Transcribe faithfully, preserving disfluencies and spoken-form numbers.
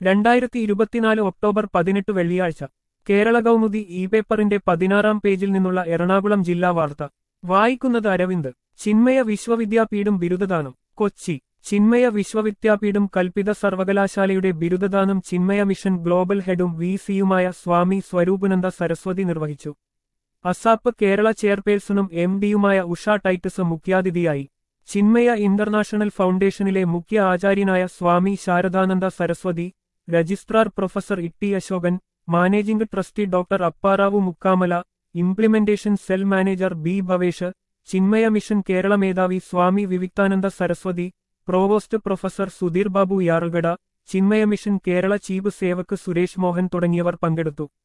രണ്ടായിരത്തി ഇരുപത്തിനാല് ഒക്ടോബർ പതിനെട്ട് വെള്ളിയാഴ്ച കേരള കൗമുദി ഇ പേപ്പറിന്റെ പതിനാറാം പേജിൽ നിന്നുള്ള എറണാകുളം ജില്ലാ വാർത്ത വായിക്കുന്നത് അരവിന്ദ്. ചിന്മയ വിശ്വവിദ്യാപീഠം ബിരുദദാനം കൊച്ചി. ചിന്മയ വിശ്വവിദ്യാപീഠം കൽപ്പിത സർവകലാശാലയുടെ ബിരുദദാനം ചിന്മയ മിഷൻ ഗ്ലോബൽ ഹെഡും വി സിയുമായ സ്വാമി സ്വരൂപാനന്ദ സരസ്വതി നിർവഹിച്ചു. അസാപ്പ് കേരള ചെയർപേഴ്സണും എം ഡിയുമായ ഉഷ ടൈറ്റസ് മുഖ്യാതിഥിയായി. ചിന്മയ ഇന്റർനാഷണൽ ഫൗണ്ടേഷനിലെ മുഖ്യ ആചാര്യനായ Swami Sharadananda Saraswati, registrar professor Itty Ashokan, managing trustee doctor Apparao Mukkamala, implementation cell manager B Bhavesh, Chinmaya mission Kerala മേധാവി Swami Vivikthananda Saraswati, provost professor Sudheer Babu Yarugada, Chinmaya mission Kerala chief Sevak Suresh Mohan തുടങ്ങിയവർ പങ്കെടുത്തു.